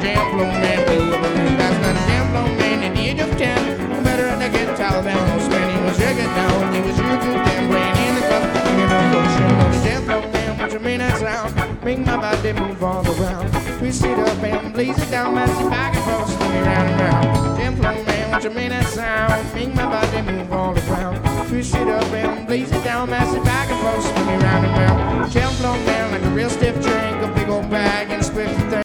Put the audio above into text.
jam flow man, play the blues. That's not a jam flow man at the age of 10. No better than the guitar band, no man, he was shaking down. He was shooting down, playing in the club, singing on the ocean. The jam flow man, what you mean that sound? Make my body move all around. Twist it up and blaze it down, massive back and forth, swing it round and round. Jam flow man, what you mean that sound? Make my body move all around. Twist it up and blaze it down, massive